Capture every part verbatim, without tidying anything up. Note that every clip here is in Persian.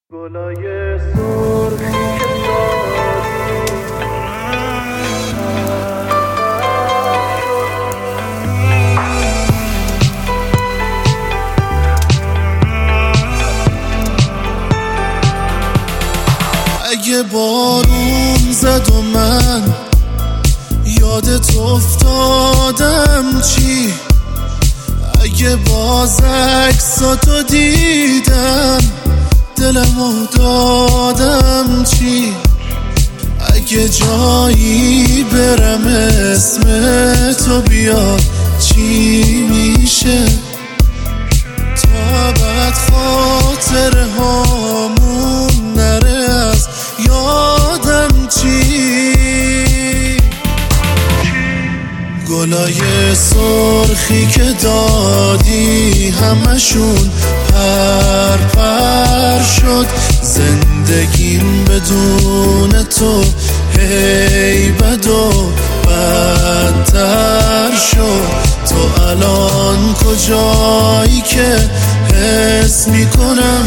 گلای سرخی که اگه بارون زد و من یادت افتادم چی؟ اگه باز عکساتو دیدم دلمو دادم چی؟ اگه جایی برم اسمتو بیاد چی میشه؟ تا بعد خاطره هامون نره از یادم چی؟ گلای سرخی که دادی همشون پر پر شد، زندگیم بدون تو هی بد و بدتر شد. تو الان کجایی که حس میکنم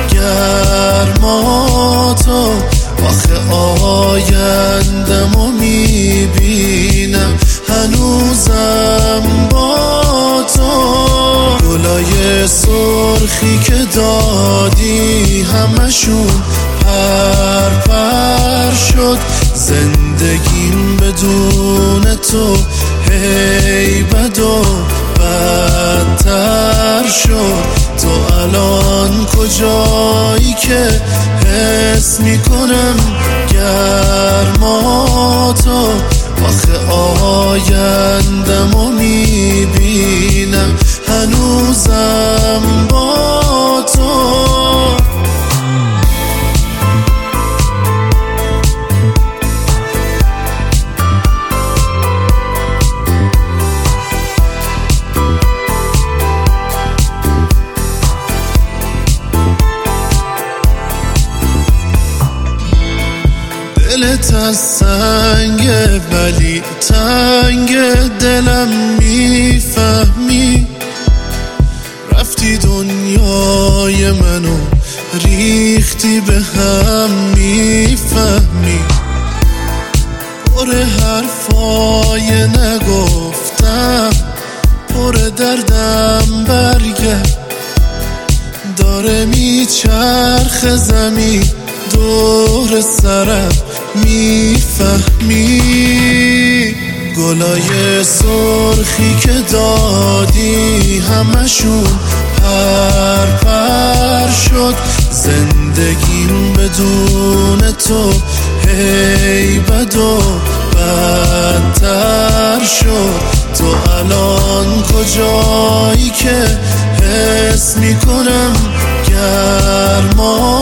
گرماتو؟ آخه آیندمو میبینم هنوزم با تو. گلای سرخی که دادی همشون پر پر شد، زندگیم بدون تو هی بد و بدتر شد. تو الان کجایی که حس میکنم گرماتو؟ آخه آیندمو میبینم هنوزم با تو. دلت از سنگه ولی تنگ دلم میفهمی، رفتی دنیای منو ریختی به هم میفهمی. پر حرفای نگفتم پر دردم برگرد، داره میچرخ زمین دور سرم میفهمی. گلای سرخی که دادی همشون پر پر شد، زندگیم بدون تو هی بد و بدتر شد. تو الان کجایی که حس میکنم گرما